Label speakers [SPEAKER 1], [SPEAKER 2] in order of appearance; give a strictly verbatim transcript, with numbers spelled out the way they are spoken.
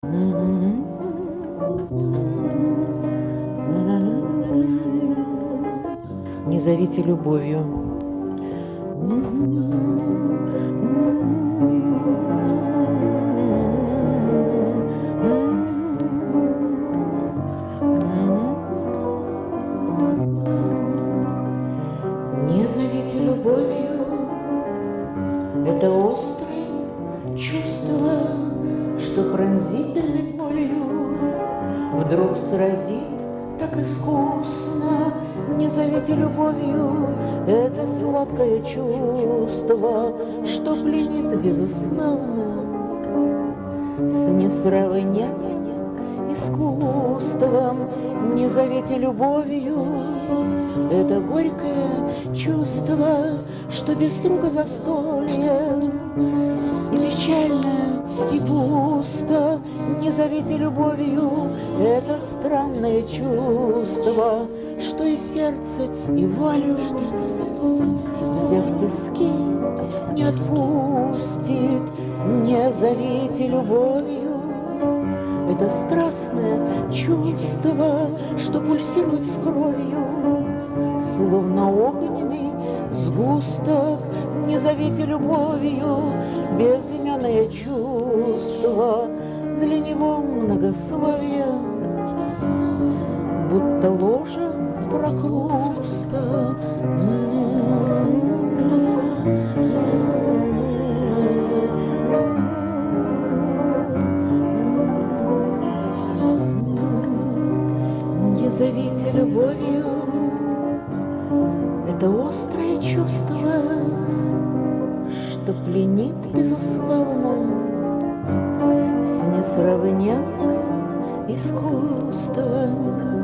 [SPEAKER 1] Не зовите любовью. Не зовите любовью, это острое чувство, что пронзительной болью вдруг сразит так искусно. Не зовите любовью, это сладкое чувство, что пленит безусловно с несравненным искусством. Не зовите любовью, это горькое чувство, что без друга застолье и печально, и пусто. Не зовите любовью, это странное чувство, что и сердце, и волю, взяв тиски, не отпустит. Не зовите любовью, это страстное чувство, что пульсирует с кровью, словно огненный сгусток. Не зовите любовью, безымянное чувство, для него многословие, будто ложа прокруста. Не зовите любовью, это острое чувство, что пленит безусловно с несравненным искусством.